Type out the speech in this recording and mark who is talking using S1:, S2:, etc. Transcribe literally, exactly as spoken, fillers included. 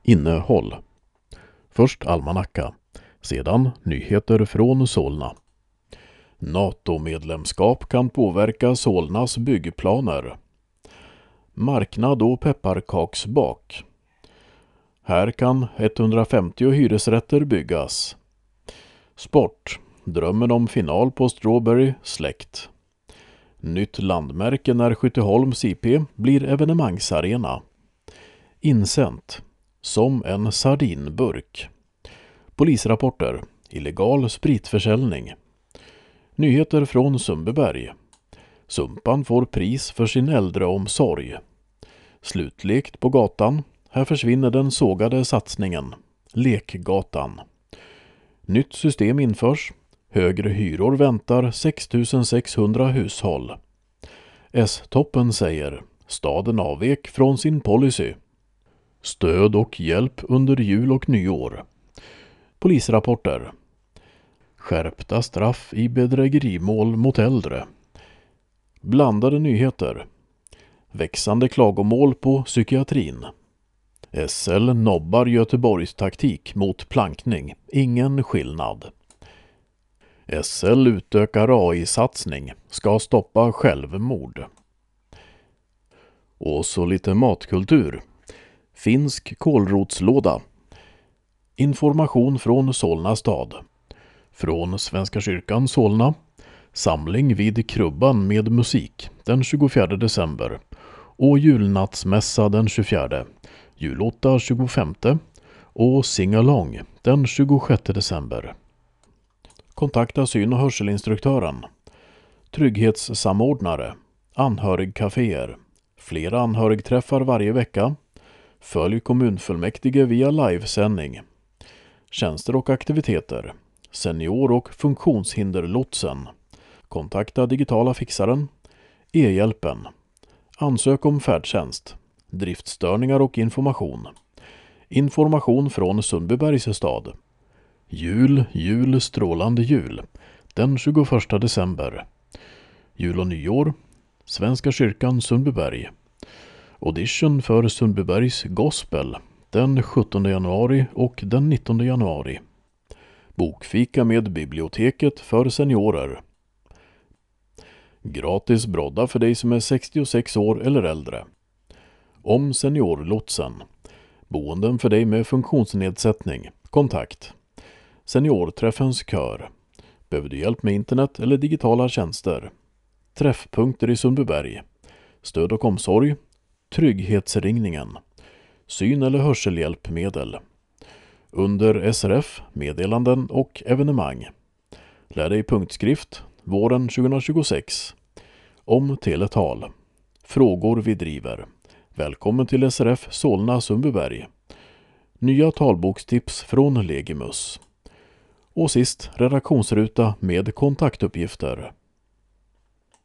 S1: Innehåll. Först almanacka, sedan nyheter från Solna. NATO-medlemskap kan påverka Solnas byggplaner. Marknad och pepparkaksbak. Här kan etthundrafemtio hyresrätter byggas. Sport. Drömmen om final på Strawberry släckt. Nytt landmärke när Skytteholms I P blir evenemangsarena. Insänt. Som en sardinburk. Polisrapporter. Illegal spritförsäljning. Nyheter från Sundbyberg. Sumpan får pris för sin äldreomsorg. Slutlekt på gatan. Här försvinner den sågade satsningen. Lekgatan. Nytt system införs. Högre hyror väntar sex tusen sexhundra hushåll. S-toppen säger staden avvek från sin policy. Stöd och hjälp under jul och nyår. Polisrapporter. Skärpta straff i bedrägerimål mot äldre. Blandade nyheter. Växande klagomål på psykiatrin. S L nobbar Göteborgs taktik mot plankning. Ingen skillnad. S L utökar A I-satsning. Ska stoppa självmord. Och så lite matkultur. Finsk kålrotslåda. Information från Solna stad. Från Svenska kyrkan Solna. Samling vid krubban med musik den tjugofjärde december. Och julnattsmässa den tjugofjärde. Julotta tjugofemte. Och singalong den tjugosjätte december. Kontakta syn- och hörselinstruktören. Trygghetssamordnare. Anhörigcaféer. Flera anhörigträffar varje vecka. Följ kommunfullmäktige via livesändning. Tjänster och aktiviteter. Senior- och funktionshinderlotsen. Kontakta digitala fixaren. E-hjälpen. Ansök om färdtjänst. Driftstörningar och information. Information från Sundbybergs stad. Jul, jul, strålande jul. Den tjugoförsta december. Jul och nyår. Svenska kyrkan Sundbyberg. Audition för Sundbybergs gospel. Den sjuttonde januari och den nittonde januari. Bokfika med biblioteket för seniorer. Gratis brodda för dig som är sextiosex år eller äldre. Om seniorlotsen. Boenden för dig med funktionsnedsättning. Kontakt. Seniorträffens kör. Behöver du hjälp med internet eller digitala tjänster? Träffpunkter i Sundbyberg. Stöd och omsorg. Trygghetsringningen. Syn- eller hörselhjälpmedel. Under S R F, meddelanden och evenemang. Lär dig punktskrift våren tjugohundratjugosex. Om teletal. Frågor vi driver. Välkommen till S R F Solna Sundbyberg. Nya talbokstips från Legimus. Och sist redaktionsruta med kontaktuppgifter.